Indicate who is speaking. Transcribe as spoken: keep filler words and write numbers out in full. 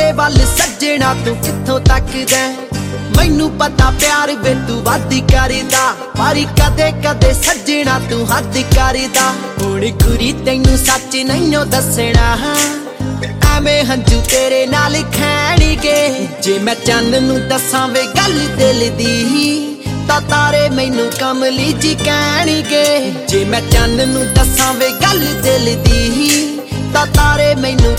Speaker 1: ਸਾਡੇ ਵੱਲ ਸੱਜਣਾ ਤੂੰ ਕਿੱਥੋਂ ਤੱਕਦਾ ਮੈਨੂੰ ਪਤਾ ਪਿਆਰ ਵੇ ਤੂੰ ਵੱਧ ਕਰਦਾ ਪਰ ਕਦੇ ਕਦੇ ਸੱਜਣਾ ਤੂੰ ਹੱਦ ਕਰਦਾ ਹੁਣ ਕੁੜੀ ਤੈਨੂੰ ਸੱਚ ਨਹੀਂ ਦੱਸਣਾ ਐਵੇਂ ਹੰਝੂ ਤੇਰੇ ਨਾਲ ਖੈਣਗੇ ਜੇ ਮੈਂ ਚੰਨ ਨੂੰ ਦੱਸਾਂ ਵੇ ਗੱਲ ਦਿਲ ਦੀ ਤਾਂ ਤਾਰੇ ਮੈਨੂੰ ਕਮਲੀ ਜੀ ਕਹਿਣਗੇ ਜੇ ਮੈਂ ਚੰਨ ਨੂੰ ਦੱਸਾਂ ਵੇ ਗੱਲ ਦਿਲ ਦੀ ਤਾਂ ਤਾਰੇ ਮੈਨੂੰ